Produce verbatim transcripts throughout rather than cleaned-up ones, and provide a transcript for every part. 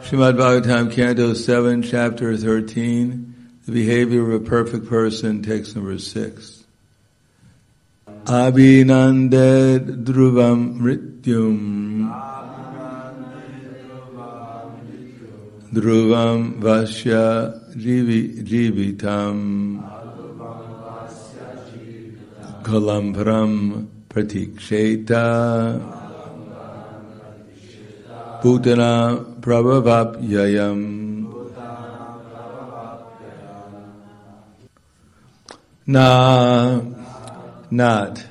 Srimad Bhagavatam, Canto seven, Chapter thirteen, the behavior of a perfect person, text number six. Abhinanded dhruvam mrityum dhruvam vasya jivi, jivitam kalamparam pratiksheta Bhutana prabhavapyayam. Na, not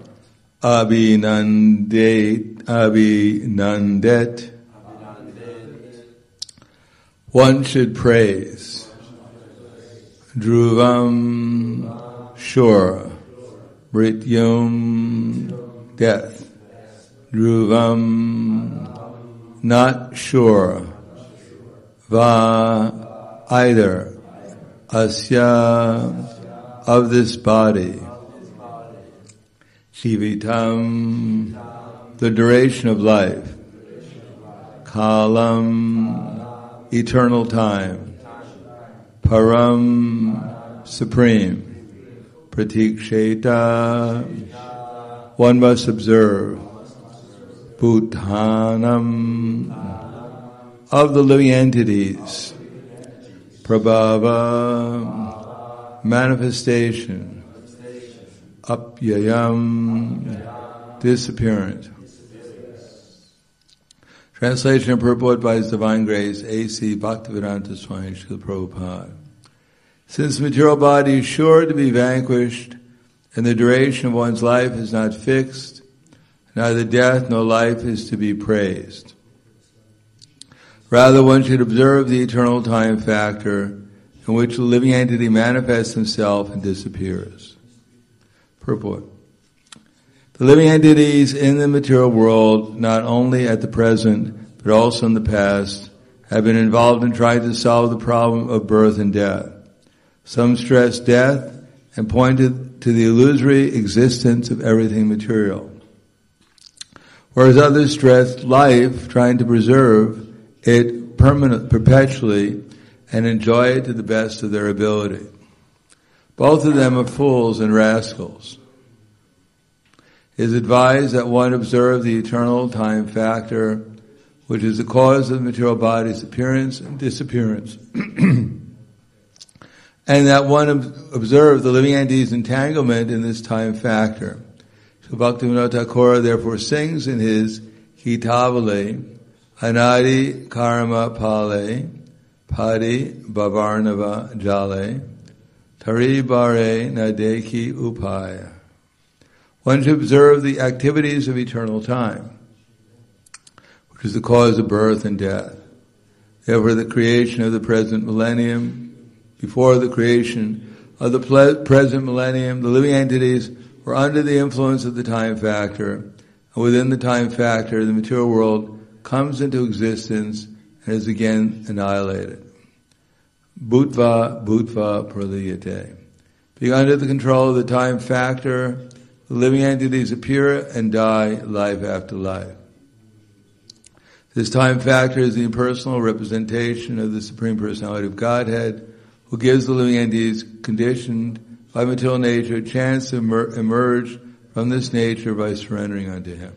abhinandet, abhinandet. One should praise. Dhruvam, sure. Mrityum, death. Dhruvam, not sure. Va, either. Asya, of this body. Jivitam, the duration of life. Kalam, eternal time. Param, supreme. Pratiksheta, one must observe. Bhutanam, of the living entities. Prabhava, manifestation. Apyayam, disappearance. Translation and purport by His Divine Grace, A C Bhaktivedanta Swami Srila Prabhupada. Since the material body is sure to be vanquished, and the duration of one's life is not fixed, neither death nor life is to be praised. Rather, one should observe the eternal time factor in which the living entity manifests himself and disappears. Purport. The living entities in the material world, not only at the present, but also in the past, have been involved in trying to solve the problem of birth and death. Some stress death and pointed to the illusory existence of everything material, whereas others stress life, trying to preserve it permanent, perpetually, and enjoy it to the best of their ability. Both of them are fools and rascals. It is advised that one observe the eternal time factor, which is the cause of the material body's appearance and disappearance, and that one observe the living entity's entanglement in this time factor. So Bhaktivinoda Thakur therefore sings in his Hitavali, Anadi Karma Pale, Padi Bhavarnava Jale, Tari Bare Nadeki Upaya. One should observe the activities of eternal time, which is the cause of birth and death. Therefore, the creation of the present millennium, before the creation of the ple- present millennium, the living entities were under the influence of the time factor, and within the time factor, the material world comes into existence and is again annihilated. Bhutva, bhutva praliyate. Being under the control of the time factor, the living entities appear and die life after life. This time factor is the impersonal representation of the Supreme Personality of Godhead, who gives the living entities conditioned by material nature a chance to emer- emerge from this nature by surrendering unto Him.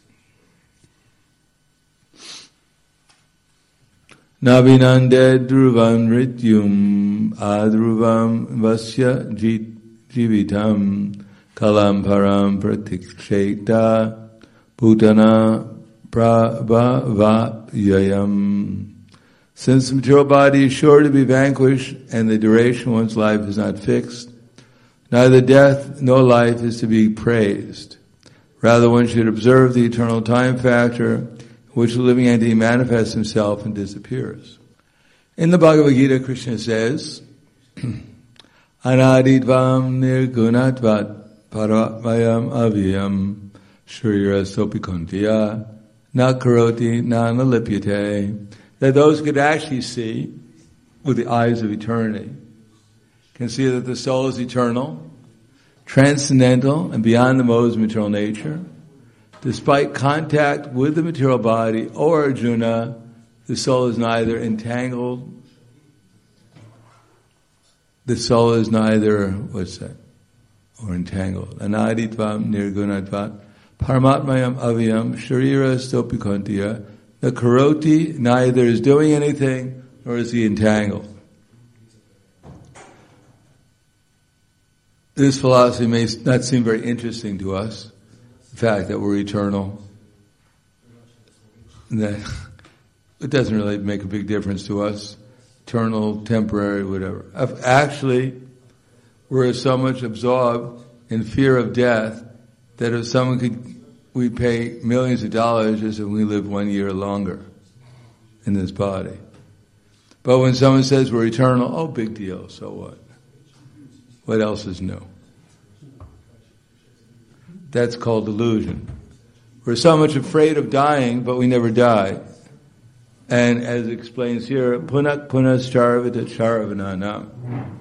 Navinande dhruvam rityum adhruvam vasya jivitam kalam param pratiksheta bhutana prabhavapyayam. Since the material body is sure to be vanquished and the duration of one's life is not fixed, neither death nor life is to be praised. Rather, one should observe the eternal time factor in which the living entity manifests himself and disappears. In the Bhagavad Gita, Krishna says, Anadidvam nirgunatvat paratmayam avyam shriryasopi kuntiya nakaroti nanalipyate. That those who could actually see with the eyes of eternity can see that the soul is eternal, transcendental, and beyond the modes of material nature. Despite contact with the material body, O Arjuna, The soul is neither entangled. The soul is neither, what's that? Or entangled. Anaditvam nirgunatvat paramatmayam avyam sharira stopikontiya. The karoti neither is doing anything nor is he entangled. This philosophy may not seem very interesting to us. The fact that we're eternal. That it doesn't really make a big difference to us. Eternal, temporary, whatever. Actually, we're so much absorbed in fear of death that if someone could, we pay millions of dollars just if we live one year longer in this body. But when someone says we're eternal, oh, big deal, so what? What else is new? That's called delusion. We're so much afraid of dying, but we never die. And as it explains here, punak punas charavita charavanana.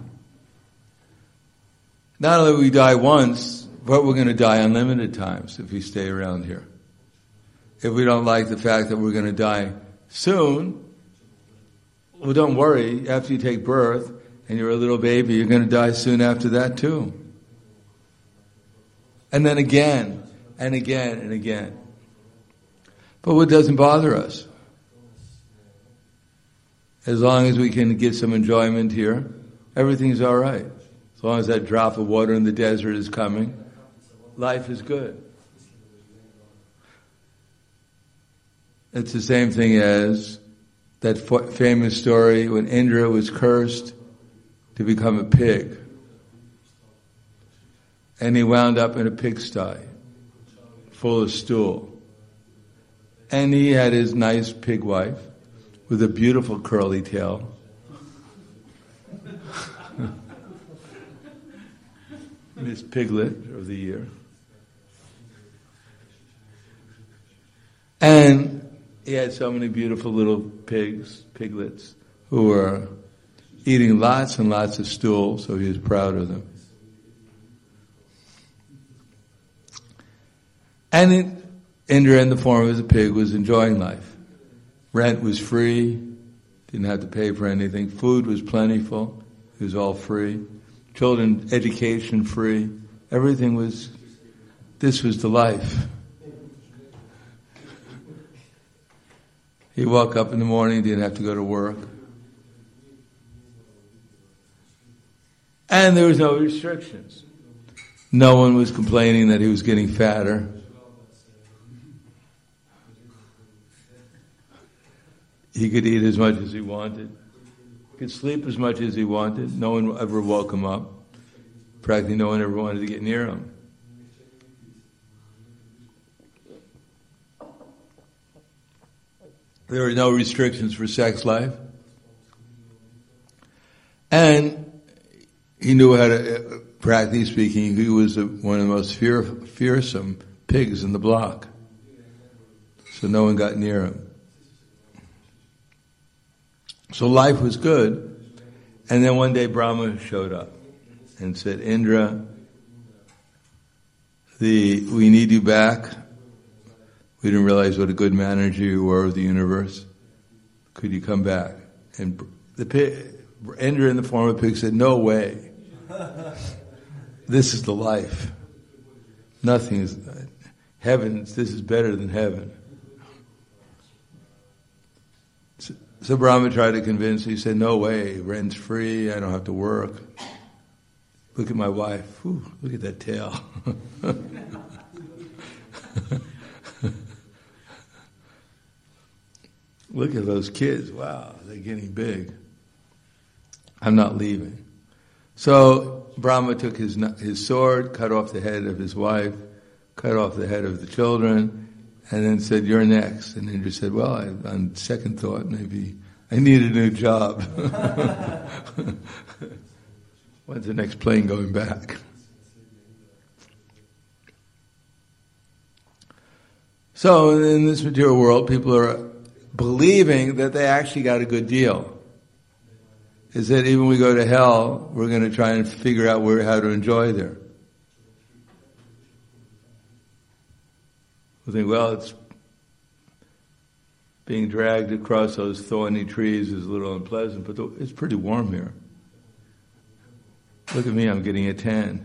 Not only will we die once, but we're going to die unlimited times if we stay around here. If we don't like the fact that we're going to die soon, well, don't worry. After you take birth and you're a little baby, you're going to die soon after that too. And then again, and again, and again. But what doesn't bother us? As long as we can get some enjoyment here, everything's all right. As long as that drop of water in the desert is coming, life is good. It's the same thing as that famous story when Indra was cursed to become a pig. And he wound up in a pigsty full of stool. And he had his nice pig wife with a beautiful curly tail. Miss Piglet of the year. And he had so many beautiful little pigs, piglets, who were eating lots and lots of stool, so he was proud of them. And it, Indra, in the form of a pig, was enjoying life. Rent was free, didn't have to pay for anything. Food was plentiful, it was all free. Children, education free. Everything was, this was the life. He woke up in the morning, didn't have to go to work. And there was no restrictions. No one was complaining that he was getting fatter. He could eat as much as he wanted. He could sleep as much as he wanted. No one ever woke him up. Practically no one ever wanted to get near him. There were no restrictions for sex life. And he knew how to, practically speaking, he was one of the most fear, fearsome pigs in the block. So no one got near him. So life was good. And then one day Brahma showed up and said, Indra, the, we need you back. We didn't realize what a good manager you were of the universe. Could you come back? And the pig, Indra in the form of a pig said, no way. This is the life. Nothing is, heaven, this is better than heaven. So, so Brahma tried to convince him. He said, no way, rent's free, I don't have to work. Look at my wife. Whew, look at that tail. Look at those kids. Wow, they're getting big. I'm not leaving. So Brahma took his his sword, cut off the head of his wife, cut off the head of the children, and then said, you're next. And Indra said, well, I, on second thought, maybe I need a new job. When's the next plane going back? So in this material world, people are believing that they actually got a good deal. Is that even when we go to hell, we're going to try and figure out where, how to enjoy there. We think, well, it's being dragged across those thorny trees is a little unpleasant, but it's pretty warm here. Look at me, I'm getting a tan.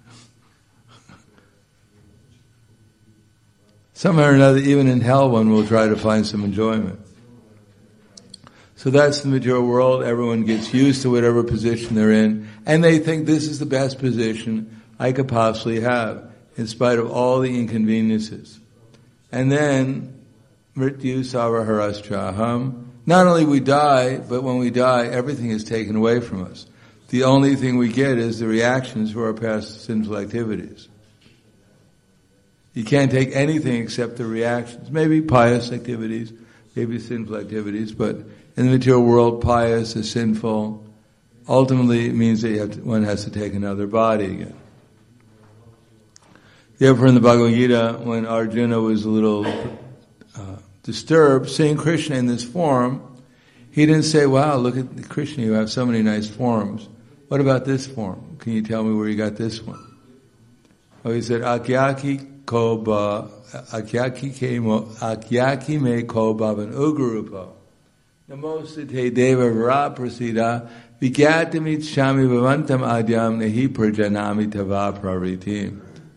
Somehow or another, even in hell, one will try to find some enjoyment. So that's the material world. Everyone gets used to whatever position they're in, and they think this is the best position I could possibly have, in spite of all the inconveniences. And then, mrityu sarvaharascha. Not only we die, but when we die, everything is taken away from us. The only thing we get is the reactions to our past sinful activities. You can't take anything except the reactions. Maybe pious activities, maybe sinful activities, but in the material world, pious is sinful. Ultimately, it means that you have to, one has to take another body again. Therefore, in the Bhagavad Gita, when Arjuna was a little uh, disturbed, seeing Krishna in this form, he didn't say, wow, look at Krishna, you have so many nice forms. What about this form? Can you tell me where you got this one? Oh, he said, Akyaki ko ba, Akyaki ke mo, Akyaki me ko bhavan ugarupa. Namosite deva vara prasida, vigyatami chami bhavantam adyam nehi prajanami tava pravritim.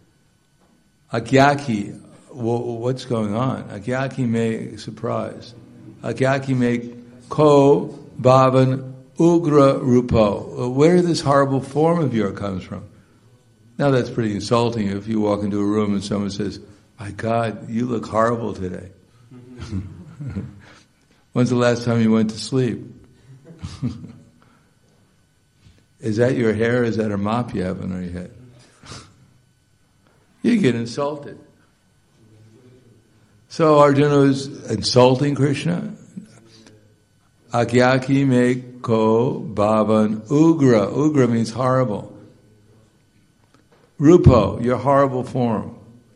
Akyaki, what's going on? Akyaki me, surprise. Akyaki me ko bhavan ugra rupo. Where this horrible form of yours comes from? Now that's pretty insulting if you walk into a room and someone says, my God, you look horrible today. When's the last time you went to sleep? Is that your hair or is that a mop you have on your head? You get insulted. So Arjuna was insulting Krishna. Akyaki me ko bhavan ugra. Ugra means horrible. Rupo, your horrible form.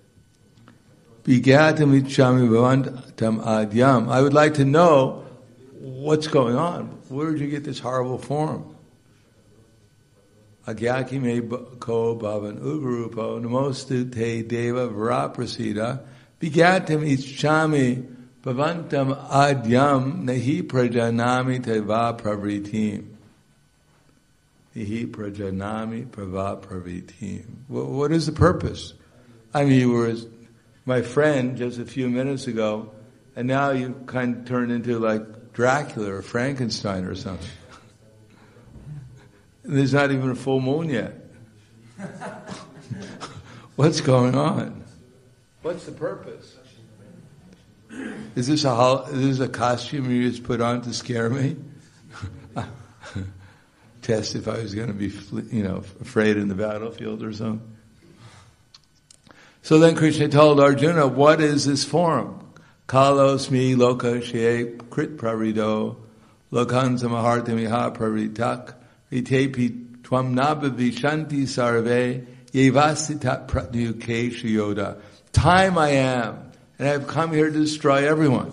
Bigatam ichami bhavantam adyam. I would like to know what's going on. Where did you get this horrible form? Agyaki me ko bhavan ugarupo namostu te deva varaprasida bigatam ichami bhavantam adyam nahi prajanami teva pravritim. Nahi prajanami prava pravritim. What is the purpose? I mean, you were my friend just a few minutes ago, and now you kind of turned into like Dracula or Frankenstein or something. There's not even a full moon yet. What's going on? What's the purpose? Is this a hol- is this a costume you just put on to scare me? Test if I was going to be, you know, afraid in the battlefield or something. So then Krishna told Arjuna, what is this form? Kalosmi loka she krit pravrido lokansa mahartamiha pravritak ritepi tvam nabavishanti sarve yevasita pratyuke shiyoda. Time I am, and I have come here to destroy everyone.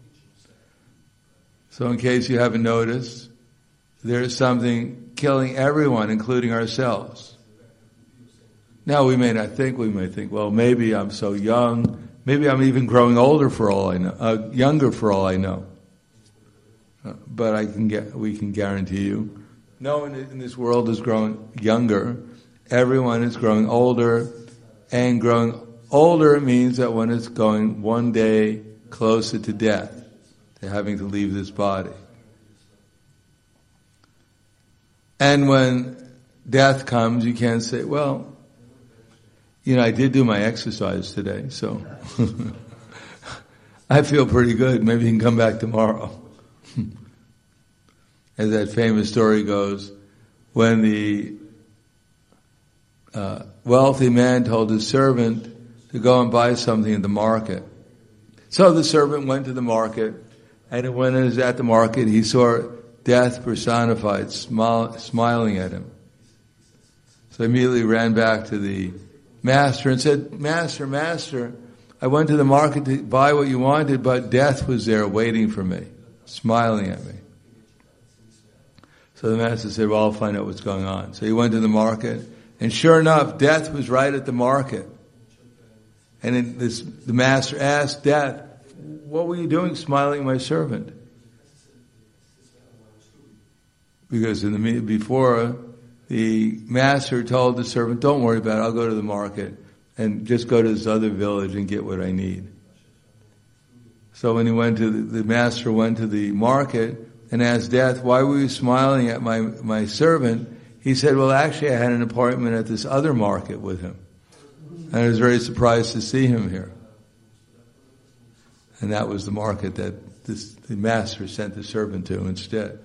So in case you haven't noticed, there's something killing everyone, including ourselves. Now we may not think, we may think, well, maybe I'm so young, maybe I'm even growing older for all I know, uh, younger for all I know. Uh, but I can get, we can guarantee you, no one in this world is growing younger. Everyone is growing older, and growing older means that one is going one day closer to death, to having to leave this body. And when death comes, you can't say, well, you know, I did do my exercise today, so I feel pretty good. Maybe you can come back tomorrow. As that famous story goes, when the uh, wealthy man told his servant to go and buy something at the market. So the servant went to the market, and when he was at the market, he saw death personified, smile, smiling at him. So he immediately ran back to the master and said, Master, Master, I went to the market to buy what you wanted, but death was there waiting for me, smiling at me. So the master said, well, I'll find out what's going on. So he went to the market, and sure enough, death was right at the market. And it, this, the master asked death, what were you doing smiling at my servant? Because in the before, the master told the servant, don't worry about it, I'll go to the market and just go to this other village and get what I need. So when he went to, the, the master went to the market and asked Death, why were you smiling at my, my servant? He said, well, actually I had an appointment at this other market with him. And I was very surprised to see him here. And that was the market that this, the master sent the servant to instead.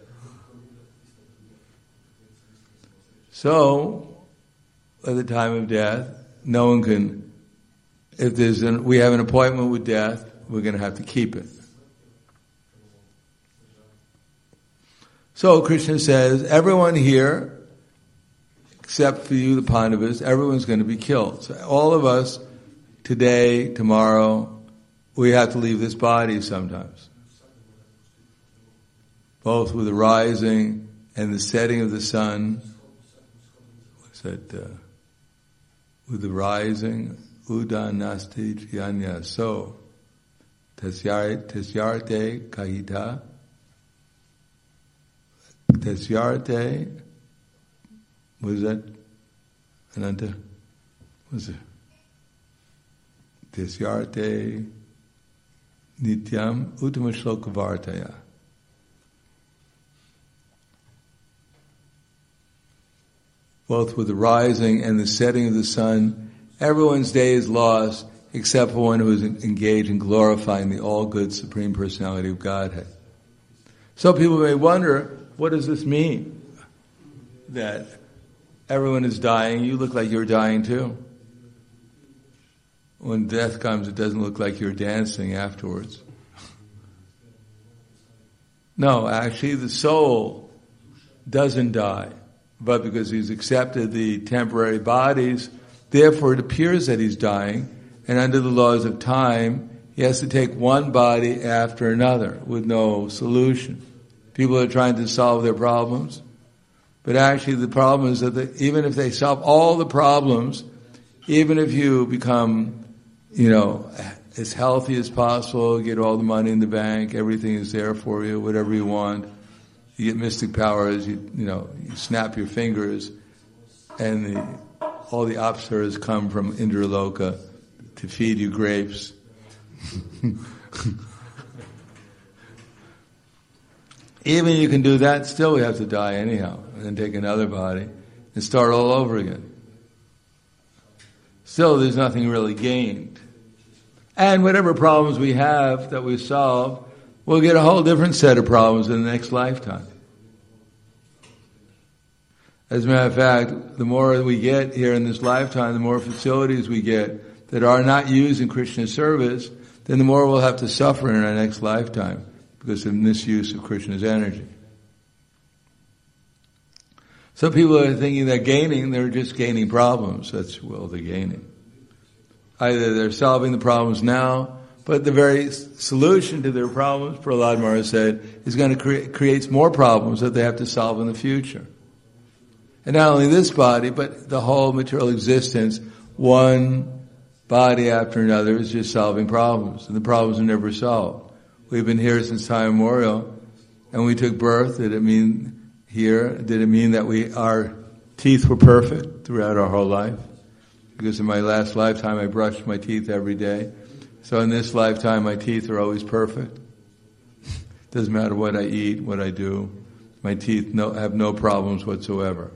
So, at the time of death, no one can, if there's an, we have an appointment with death, we're going to have to keep it. So Krishna says, everyone here, except for you, the Pandavas, everyone's going to be killed. So all of us, today, tomorrow, we have to leave this body sometimes. Both with the rising and the setting of the sun. What's that? Uh, with the rising, udanasti jyanya. So, tasyarte kahita. Tasyarte, what is that? Ananta? What is it? Tasyarte nityam uttama shloka vartaya. Both with the rising and the setting of the sun, everyone's day is lost except for one who is engaged in glorifying the all-good Supreme Personality of Godhead. So people may wonder, what does this mean? That everyone is dying, you look like you're dying too. When death comes, it doesn't look like you're dancing afterwards. No, actually the soul doesn't die. But because he's accepted the temporary bodies, therefore it appears that he's dying, and under the laws of time, he has to take one body after another with no solution. People are trying to solve their problems, but actually the problem is that the, even if they solve all the problems, even if you become, you know, as healthy as possible, get all the money in the bank, everything is there for you, whatever you want, you get mystic powers, you, you know, you snap your fingers, and the, all the apsaras come from Indraloka to feed you grapes. Even you can do that, still we have to die anyhow, and then take another body and start all over again. Still, there's nothing really gained. And whatever problems we have that we solve, we'll get a whole different set of problems in the next lifetime. As a matter of fact, the more we get here in this lifetime, the more facilities we get that are not used in Krishna's service, then the more we'll have to suffer in our next lifetime because of misuse of Krishna's energy. Some people are thinking they're gaining, they're just gaining problems. That's all they're gaining. Either they're solving the problems now, but the very solution to their problems, Prahlad Maharaj said, is going to create creates more problems that they have to solve in the future. And not only this body, but the whole material existence, one body after another is just solving problems. And the problems are never solved. We've been here since time immemorial, and we took birth. Did it mean here? Did it mean that we our teeth were perfect throughout our whole life? Because in my last lifetime I brushed my teeth every day. So in this lifetime my teeth are always perfect. Doesn't matter what I eat, what I do. My teeth no, have no problems whatsoever.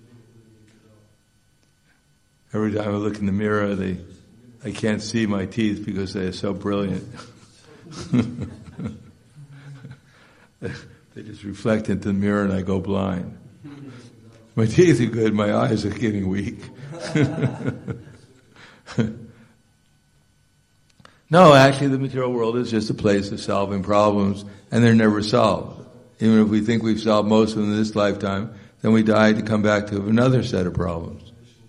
Every time I look in the mirror, they, I can't see my teeth because they are so brilliant. They just reflect into the mirror and I go blind. My teeth are good, my eyes are getting weak. No, actually the material world is just a place of solving problems, and they're never solved. Even if we think we've solved most of them in this lifetime, then we die to come back to another set of problems.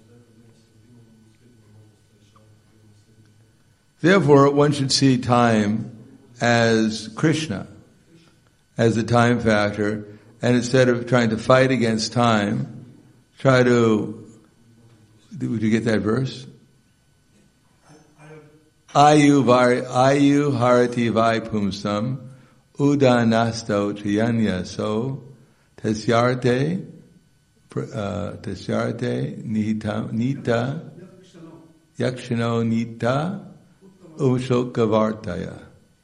Therefore, one should see time as Krishna, as the time factor, and instead of trying to fight against time, try to, would you get that verse? I, I Ayu var ayu harati vai pumsam udanasto triyanya so tasyarte uh, tasyarte nita nita yakshano nita ushokavartaya.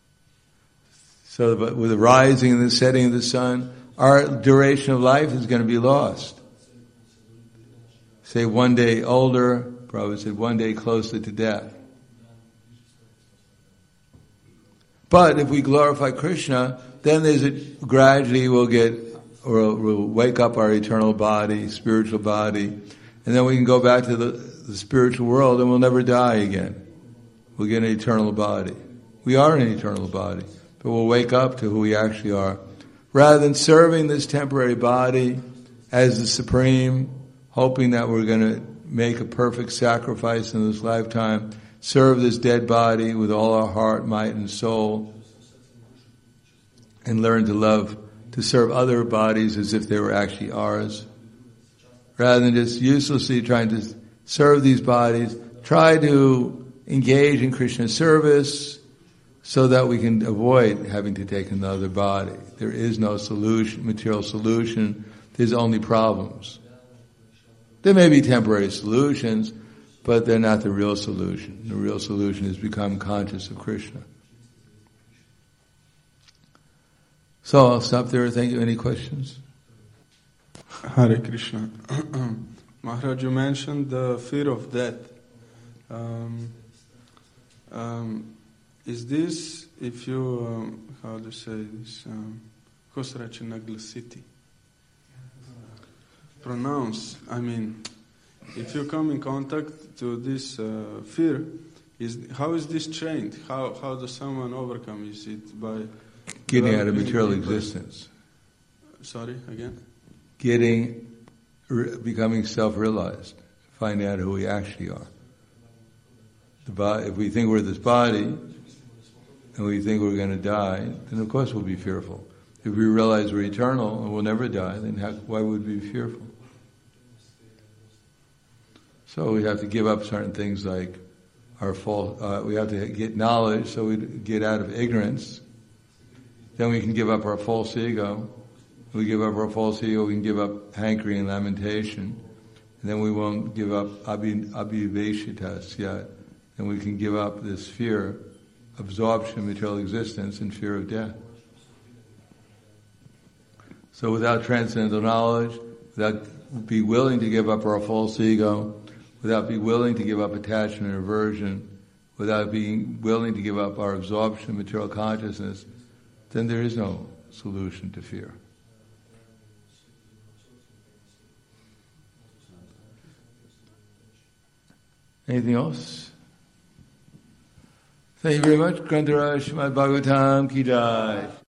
So but with the rising and the setting of the sun, our duration of life is going to be lost. Say one day older, Prabhupada said one day closer to death. But if we glorify Krishna, then there's a, gradually we'll get, or we'll wake up our eternal body, spiritual body, and then we can go back to the, the spiritual world and we'll never die again. We'll get an eternal body. We are an eternal body, but we'll wake up to who we actually are. Rather than serving this temporary body as the supreme, hoping that we're going to make a perfect sacrifice in this lifetime, serve this dead body with all our heart, might, and soul, and learn to love, to serve other bodies as if they were actually ours. Rather than just uselessly trying to serve these bodies, try to engage in Krishna service so that we can avoid having to take another body. There is no solution, material solution. There's only problems. There may be temporary solutions, but they're not the real solution. The real solution is become conscious of Krishna. So I'll stop there. Thank you. Any questions? Hare Krishna. Maharaj, you mentioned the fear of death. Um, um, is this, if you, um, how do you say this, um, Kosrachinaglasiti? Pronounce, I mean, if you come in contact to this uh, fear, is how is this trained? How how does someone overcome? Is it by getting out of material existence? Sorry, again? Getting, re- becoming self-realized, finding out who we actually are. The body, if we think we're this body, and we think we're going to die, then of course we'll be fearful. If we realize we're eternal and we'll never die, then how, why would we be fearful? So we have to give up certain things like our false, uh, we have to get knowledge so we get out of ignorance. Then we can give up our false ego. We give up our false ego, we can give up hankering and lamentation. And then we won't give up abhi, abhiveshitas yet. Then we can give up this fear, absorption of material existence and fear of death. So without transcendental knowledge, without be willing to give up our false ego, without being willing to give up attachment and aversion, without being willing to give up our absorption of material consciousness, then there is no solution to fear. Anything else? Thank you very much. Grantaraj Srimad Bhagavatam Ki Jai.